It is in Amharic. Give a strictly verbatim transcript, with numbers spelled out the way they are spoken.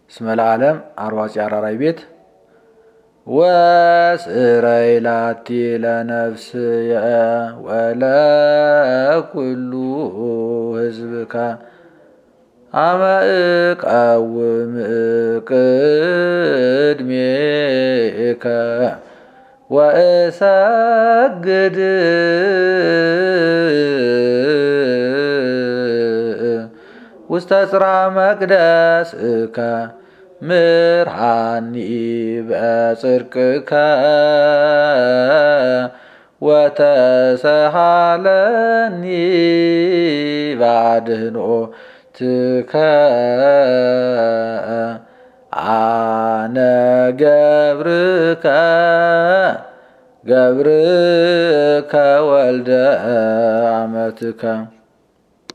እስመ ለዓለም አርዋጽ አራራይ ቤት ወስረይ ላቲ ለነፍስየ ወለኩሉ ሕዝብከ አመ እቀውም ቅድሜከ ወእሰግድ ውስተ ጽርሐ መቅደስከ ምርሃኒ በጽድቅከ ወተሰሃለኒ በአድኅኖትከ አነ ገብርከ ገብርከ ወልደ አመትከ